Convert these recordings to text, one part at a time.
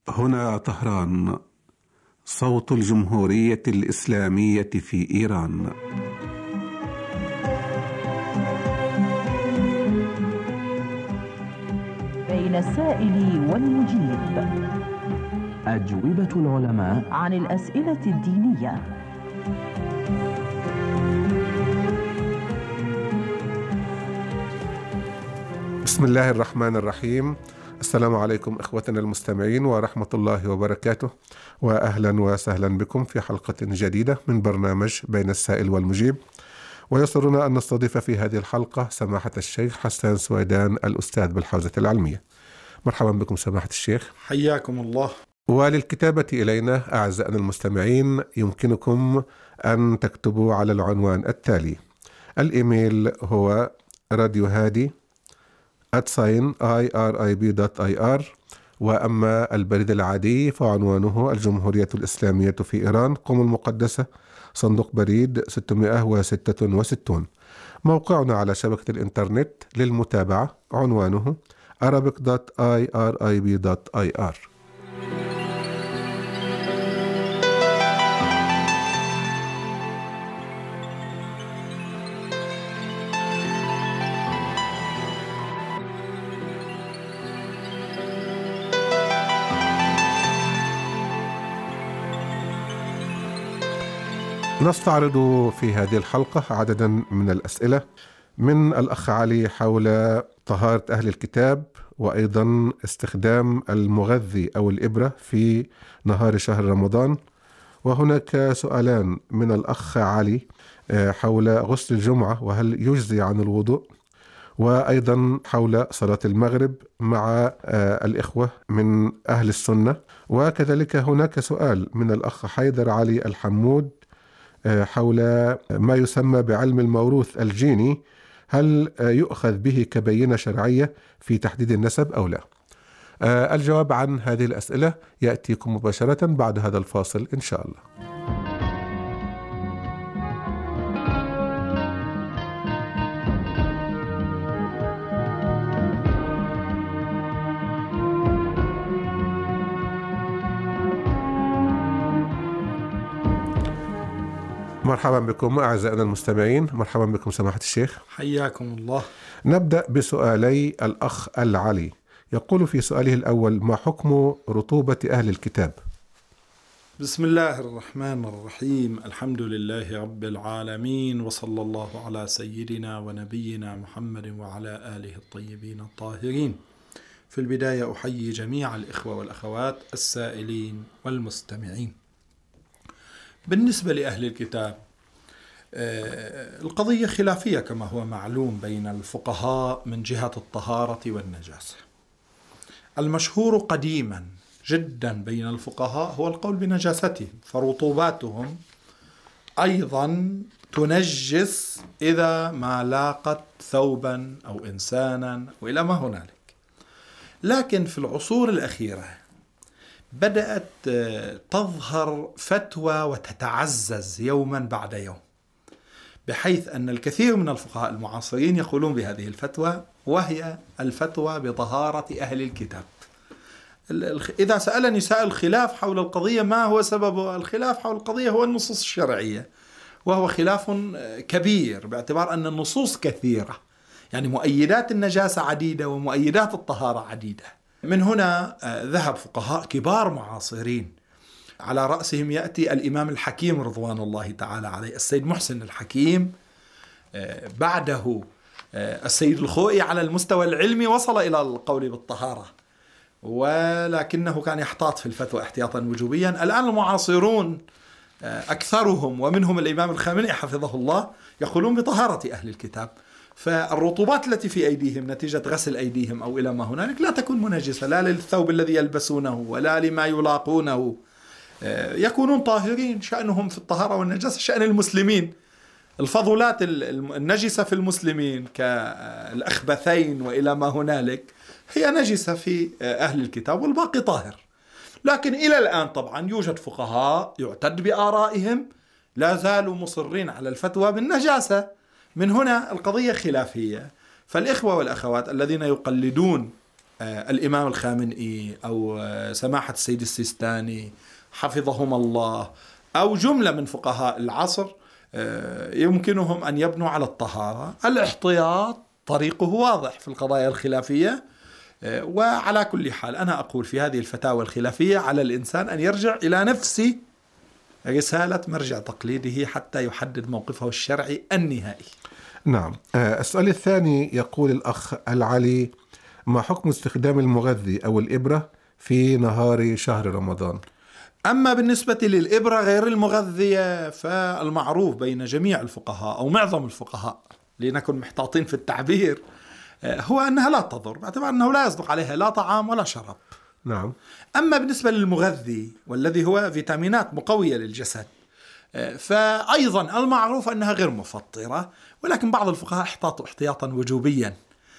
هنا طهران، صوت الجمهورية الإسلامية في إيران. بين السائل والمجيب، أجوبة العلماء عن الأسئلة الدينية. بسم الله الرحمن الرحيم. السلام عليكم إخوتنا المستمعين ورحمة الله وبركاته، وأهلا وسهلا بكم في حلقة جديدة من برنامج بين السائل والمجيب. ويسرنا أن نستضيف في هذه الحلقة سماحة الشيخ حسان سويدان، الأستاذ بالحوزة العلمية. مرحبا بكم سماحة الشيخ. حياكم الله. وللكتابة إلينا أعزائنا المستمعين يمكنكم أن تكتبوا على العنوان التالي. الإيميل هو radiohadi@irib.ir، وأما البريد العادي فعنوانه الجمهورية الإسلامية في إيران، قم المقدسة، صندوق بريد 666. موقعنا على شبكة الإنترنت للمتابعة عنوانه arabic.irib.ir. نستعرض في هذه الحلقة عددا من الأسئلة من الأخ علي حول طهارة أهل الكتاب، وأيضا استخدام المغذي أو الإبرة في نهار شهر رمضان. وهناك سؤالان من الأخ علي حول غسل الجمعة وهل يجزي عن الوضوء، وأيضا حول صلاة المغرب مع الإخوة من أهل السنة. وكذلك هناك سؤال من الأخ حيدر علي الحمود حول ما يسمى بعلم الموروث الجيني، هل يؤخذ به كبينة شرعية في تحديد النسب أو لا؟ الجواب عن هذه الأسئلة يأتيكم مباشرة بعد هذا الفاصل إن شاء الله. مرحبا بكم أعزائنا المستمعين. مرحبا بكم سماحة الشيخ. حياكم الله. نبدأ بسؤالي الأخ العلي. يقول في سؤاله الأول: ما حكم رطوبة أهل الكتاب؟ بسم الله الرحمن الرحيم. الحمد لله رب العالمين، وصلى الله على سيدنا ونبينا محمد وعلى آله الطيبين الطاهرين. في البداية أحيي جميع الإخوة والأخوات السائلين والمستمعين. بالنسبة لأهل الكتاب، القضية خلافية كما هو معلوم بين الفقهاء من جهة الطهارة والنجاسة. المشهور قديما جدا بين الفقهاء هو القول بنجاستهم، فرطوباتهم أيضا تنجس إذا ما لاقت ثوبا أو إنسانا وإلى ما هنالك. لكن في العصور الأخيرة بدأت تظهر فتوى وتتعزز يوما بعد يوم، بحيث أن الكثير من الفقهاء المعاصرين يقولون بهذه الفتوى، وهي الفتوى بطهارة أهل الكتاب. إذا سألني سائل خلاف حول القضية ما هو سبب الخلاف حول القضية، هو النصوص الشرعية، وهو خلاف كبير باعتبار أن النصوص كثيرة، يعني مؤيدات النجاسة عديدة ومؤيدات الطهارة عديدة. من هنا ذهب فقهاء كبار معاصرين، على رأسهم يأتي الإمام الحكيم رضوان الله تعالى عليه، السيد محسن الحكيم، بعده السيد الخوئي على المستوى العلمي وصل إلى القول بالطهارة، ولكنه كان يحتاط في الفتوى احتياطا وجوبيا. الآن المعاصرون أكثرهم ومنهم الإمام الخامنئي حفظه الله يقولون بطهارة أهل الكتاب. فالرطوبات التي في أيديهم نتيجة غسل أيديهم أو إلى ما هنالك لا تكون منجسة، لا للثوب الذي يلبسونه ولا لما يلاقونه، يكونون طاهرين. شأنهم في الطهارة والنجاسة شأن المسلمين. الفضلات النجسة في المسلمين كالأخبثين وإلى ما هنالك هي نجسة في أهل الكتاب، والباقي طاهر. لكن إلى الآن طبعا يوجد فقهاء يعتد بآرائهم لا زالوا مصرين على الفتوى بالنجاسة. من هنا القضية خلافية. فالإخوة والأخوات الذين يقلدون الإمام الخامنئي أو سماحة السيد السيستاني حفظهم الله أو جملة من فقهاء العصر يمكنهم أن يبنوا على الطهارة. الاحتياط طريقه واضح في القضايا الخلافية. وعلى كل حال أنا أقول في هذه الفتاوى الخلافية على الإنسان أن يرجع إلى نفس رسالة مرجع تقليده حتى يحدد موقفه الشرعي النهائي. نعم. السؤال الثاني يقول الأخ العلي: ما حكم استخدام المغذي أو الإبرة في نهار شهر رمضان؟ أما بالنسبة للإبرة غير المغذية فالمعروف بين جميع الفقهاء أو معظم الفقهاء، لنكن محتاطين في التعبير، هو أنها لا تضر، باعتبار أنه لا يصدق عليها لا طعام ولا شراب. نعم. أما بالنسبة للمغذي والذي هو فيتامينات مقوية للجسد فأيضا المعروف أنها غير مفطرة، ولكن بعض الفقهاء احتاطوا احتياطا وجوبيا.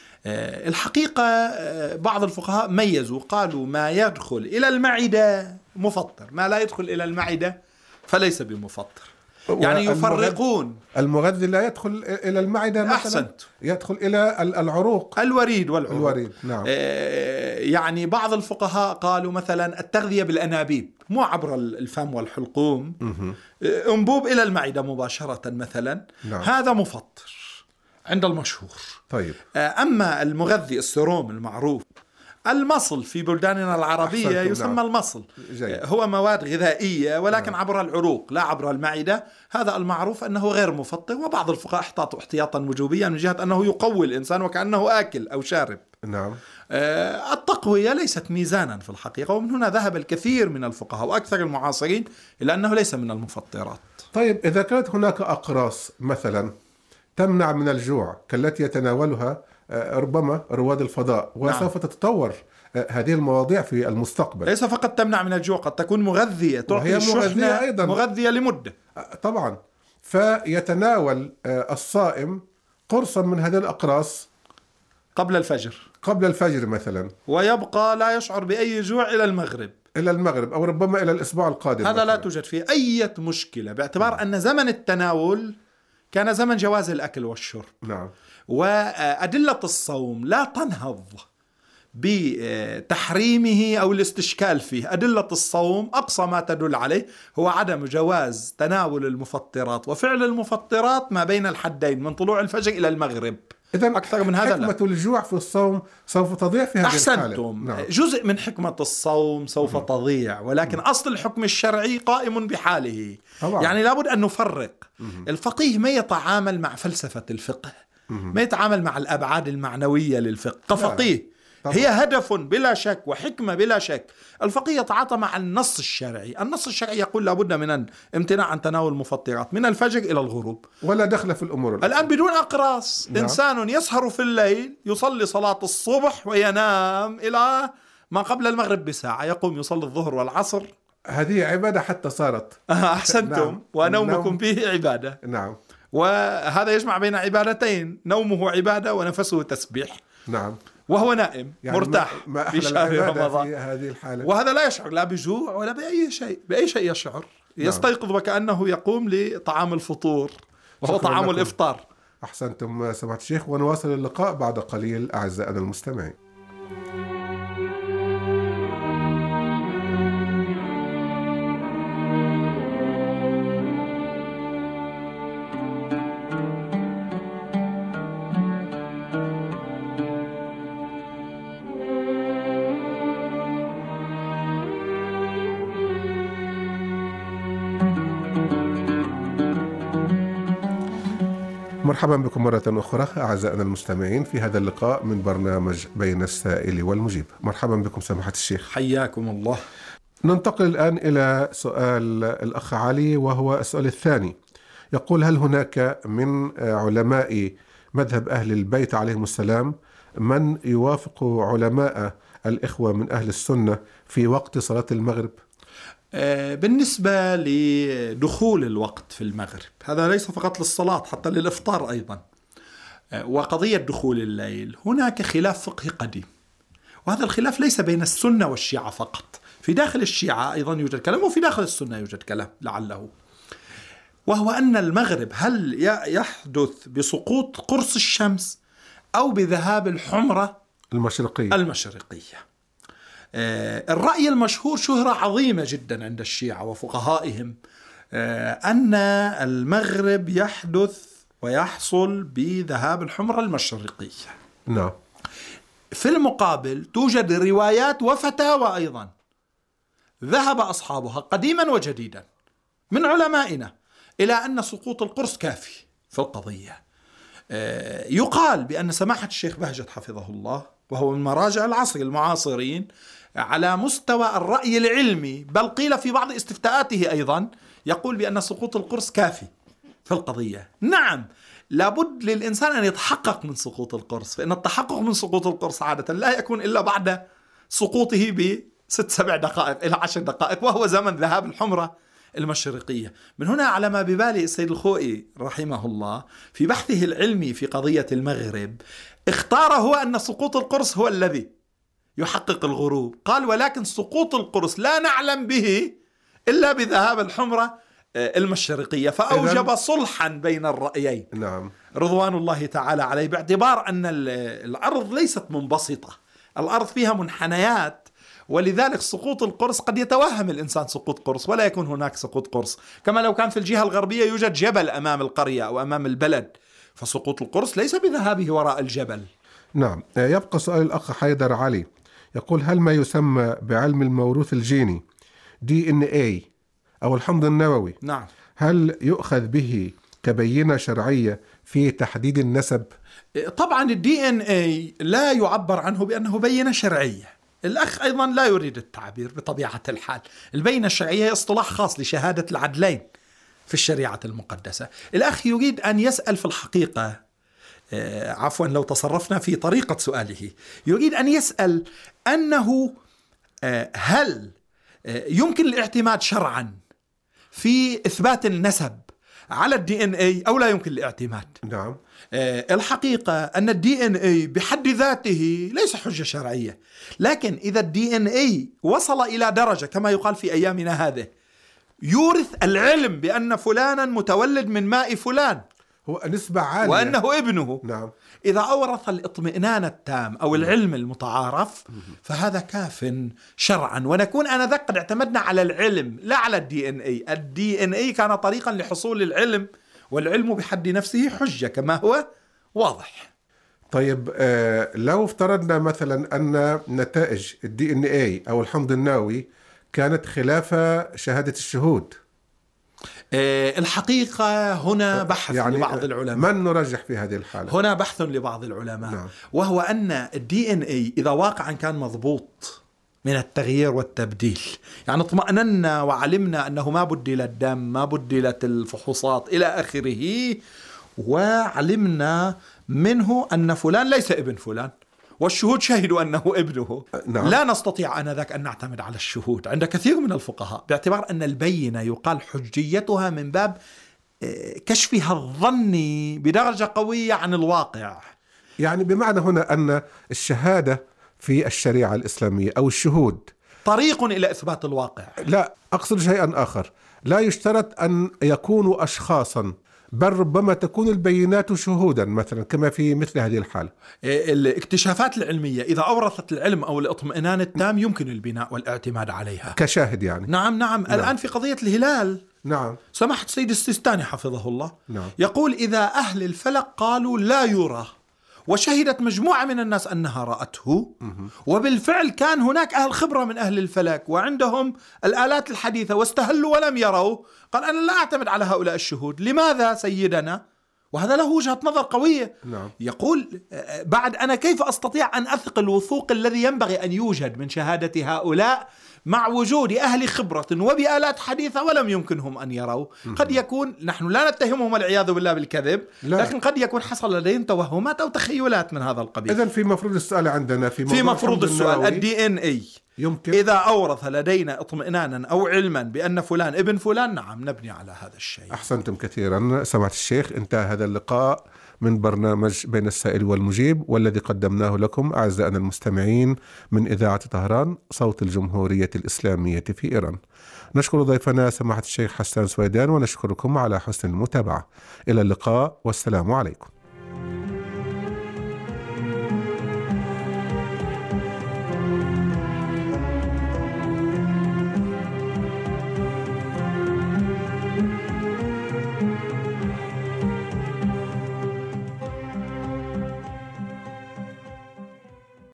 الحقيقة بعض الفقهاء ميزوا، قالوا ما يدخل إلى المعدة مفطر، ما لا يدخل إلى المعدة فليس بمفطر. يعني يفرقون. المغذي لا يدخل إلى المعدة مثلا، أحسنت، يدخل إلى العروق، الوريد والعروق. الوريد. نعم. يعني بعض الفقهاء قالوا مثلا التغذية بالأنابيب مو عبر الفم والحلقوم، انبوب إلى المعدة مباشرة مثلا. نعم. هذا مفطر عند المشهور. طيب. أما المغذي السروم المعروف، المصل في بلداننا العربية يسمى نعم. المصل. جيد. هو مواد غذائية ولكن عبر العروق لا عبر المعدة. هذا المعروف أنه غير مفطر، وبعض الفقهاء احتاطوا احتياطا وجوبيا من جهة أنه يقوي الإنسان وكأنه آكل أو شارب. نعم. التقوية ليست ميزانا في الحقيقة، ومن هنا ذهب الكثير من الفقهاء وأكثر المعاصرين إلى أنه ليس من المفطرات. طيب، إذا كانت هناك أقراص مثلا تمنع من الجوع كالتي يتناولها ربما رواد الفضاء وسوف تتطور هذه المواضيع في المستقبل، ليس فقط تمنع من الجوع، قد تكون مغذية، تعطي مغذية أيضا، مغذية لمدة. طبعا. فيتناول الصائم قرصا من هذه الأقراص قبل الفجر مثلا، ويبقى لا يشعر بأي جوع إلى المغرب أو ربما إلى الأسبوع القادم. هذا مثلاً لا توجد فيه أي مشكلة، باعتبار أن زمن التناول كان زمن جواز الأكل والشرب. نعم. وأدلة الصوم لا تنهض بتحريمه أو الاستشكال فيه. أدلة الصوم أقصى ما تدل عليه هو عدم جواز تناول المفطرات وفعل المفطرات ما بين الحدين من طلوع الفجر إلى المغرب. إذن أكثر من هذا حكمة الجوع في الصوم سوف تضيع في هذه الحالة. أحسنتم. نعم. جزء من حكمة الصوم سوف تضيع، ولكن أصل الحكم الشرعي قائم بحاله. طبعا. يعني لابد أن نفرق. الفقيه ما يتعامل مع فلسفة الفقه، ما يتعامل مع الأبعاد المعنوية للفقه كفقيه. هي هدف بلا شك وحكمة بلا شك. الفقيه يتعاطى مع النص الشرعي. النص الشرعي يقول لابد من امتناع عن تناول المفطرات من الفجر إلى الغروب، ولا دخل في الأمور الآن بدون أقراص. نعم. إنسان يسهر في الليل، يصلي صلاة الصبح وينام إلى ما قبل المغرب بساعة، يقوم يصلي الظهر والعصر. هذه عبادة حتى صارت. أحسنتم. نعم. ونومكم فيه عبادة. نعم. وهذا يجمع بين عبادتين، نومه عبادة ونفسه تسبيح. نعم. وهو نائم يعني مرتاح في شهر رمضان في هذه الحالة. وهذا لا يشعر لا بجوع ولا بأي شيء يشعر. يستيقظ وكأنه يقوم لطعام الفطور وهو طعام لكم. الإفطار. أحسنتم سماحة الشيخ، ونواصل اللقاء بعد قليل أعزائنا المستمعين. مرحبا بكم مرة أخرى أعزائنا المستمعين في هذا اللقاء من برنامج بين السائل والمجيب. مرحبا بكم سماحة الشيخ. حياكم الله. ننتقل الآن إلى سؤال الأخ علي، وهو السؤال الثاني. يقول: هل هناك من علماء مذهب أهل البيت عليهم السلام من يوافق علماء الإخوة من أهل السنة في وقت صلاة المغرب؟ بالنسبة لدخول الوقت في المغرب، هذا ليس فقط للصلاة، حتى للإفطار أيضا. وقضية دخول الليل هناك خلاف فقهي قديم، وهذا الخلاف ليس بين السنة والشيعة فقط، في داخل الشيعة أيضا يوجد كلام، وفي داخل السنة يوجد كلام لعله، وهو أن المغرب هل يحدث بسقوط قرص الشمس أو بذهاب الحمرة المشرقية. الرأي المشهور شهرة عظيمة جدا عند الشيعة وفقهائهم أن المغرب يحدث ويحصل بذهاب الحمرة المشرقية. نعم. في المقابل توجد روايات وفتاوى أيضا ذهب أصحابها قديما وجديدا من علمائنا إلى أن سقوط القرص كافي في القضية. يقال بأن سماحة الشيخ بهجت حفظه الله، وهو من مراجع العصر المعاصرين على مستوى الرأي العلمي، بل قيل في بعض استفتاءاته أيضا يقول بأن سقوط القرص كافي في القضية. نعم، لابد للإنسان أن يتحقق من سقوط القرص، فإن التحقق من سقوط القرص عادة لا يكون إلا بعد سقوطه ب6-7 دقائق إلى 10 دقائق، وهو زمن ذهاب الحمرة المشرقية. من هنا على ما ببالي السيد الخوئي رحمه الله في بحثه العلمي في قضية المغرب اختار هو أن سقوط القرص هو الذي يحقق الغروب. قال ولكن سقوط القرص لا نعلم به إلا بذهاب الحمرة المشرقية، فأوجب صلحا بين الرأيين. نعم. رضوان الله تعالى عليه، باعتبار أن الأرض ليست منبسطة، الأرض فيها منحنيات، ولذلك سقوط القرص قد يتوهم الإنسان سقوط قرص ولا يكون هناك سقوط قرص، كما لو كان في الجهة الغربية يوجد جبل أمام القرية أو أمام البلد، فسقوط القرص ليس بذهابه وراء الجبل. نعم. يبقى سؤال الأخ حيدر علي، يقول هل ما يسمى بعلم الموروث الجيني DNA أو الحمض النووي، نعم، هل يؤخذ به كبينة شرعية في تحديد النسب؟ طبعا DNA لا يعبر عنه بأنه بينة شرعية. الأخ أيضا لا يريد التعبير بطبيعة الحال. البينة الشرعية هي اصطلاح خاص لشهادة العدلين في الشريعة المقدسة. الأخ يريد أن يسأل في الحقيقة، عفوا لو تصرفنا في طريقة سؤاله، يريد أن يسأل أنه هل يمكن الاعتماد شرعا في إثبات النسب على DNA أو لا يمكن الاعتماد؟ نعم. الحقيقة أن DNA بحد ذاته ليس حجة شرعية، لكن إذا DNA وصل إلى درجة كما يقال في أيامنا هذه يورث العلم بأن فلانا متولد من ماء فلان هو نسبة عالية وأنه ابنه، نعم، إذا أورث الاطمئنان التام أو العلم المتعارف فهذا كاف شرعا، ونكون آنذاك قد اعتمدنا على العلم لا على DNA. DNA كان طريقا لحصول العلم، والعلم بحد نفسه حجة كما هو واضح. طيب لو افترضنا مثلا أن نتائج DNA أو الحمض النووي كانت خلاف شهادة الشهود، الحقيقة هنا بحث يعني لبعض العلماء. من نرجح في هذه الحالة؟ هنا بحث لبعض العلماء، نعم. وهو أن DNA إذا واقعا كان مضبوط من التغيير والتبديل، يعني اطمأننا وعلمنا أنه ما بدل الدم، ما بدلت الفحوصات إلى آخره، وعلمنا منه أن فلان ليس ابن فلان والشهود شهدوا أنه ابنه، نعم. لا نستطيع آنذاك أن نعتمد على الشهود عند كثير من الفقهاء، باعتبار أن البينة يقال حجيتها من باب كشفها الظني بدرجة قوية عن الواقع. يعني بمعنى هنا أن الشهادة في الشريعة الإسلامية أو الشهود طريق إلى إثبات الواقع. لا، أقصد شيئا آخر، لا يشترط أن يكونوا أشخاصا، بل ربما تكون البينات شهودا مثلا كما في مثل هذه الحالة. الاكتشافات العلمية إذا أورثت العلم أو الاطمئنان التام يمكن البناء والاعتماد عليها كشاهد يعني. نعم. الآن في قضية الهلال، نعم، سماحة السيد السيستاني حفظه الله، نعم. يقول إذا أهل الفلك قالوا لا يرى وشهدت مجموعة من الناس أنها رأته، وبالفعل كان هناك أهل خبرة من أهل الفلك وعندهم الآلات الحديثة واستهلوا ولم يروا، قال أنا لا أعتمد على هؤلاء الشهود. لماذا سيدنا؟ وهذا له وجهة نظر قوية. نعم. يقول بعد أنا كيف أستطيع أن أثق الوثوق الذي ينبغي أن يوجد من شهادة هؤلاء مع وجود أهل خبرة وبآلات حديثة ولم يمكنهم أن يروا؟ قد يكون نحن لا نتهمهم والعياذ بالله بالكذب، لكن قد يكون حصل لديهم توهمات أو تخيلات من هذا القبيل. إذن في مفروض السؤال عندنا في مفروض السؤال DNA يمكن إذا أورث لدينا اطمئنانا أو علما بأن فلان ابن فلان، نعم نبني على هذا الشيء. أحسنتم كثيرا سماحة الشيخ. انتهى هذا اللقاء من برنامج بين السائل والمجيب، والذي قدمناه لكم أعزائنا المستمعين من إذاعة طهران صوت الجمهورية الإسلامية في إيران. نشكر ضيفنا سماحة الشيخ حسان سويدان، ونشكركم على حسن المتابعة. إلى اللقاء والسلام عليكم.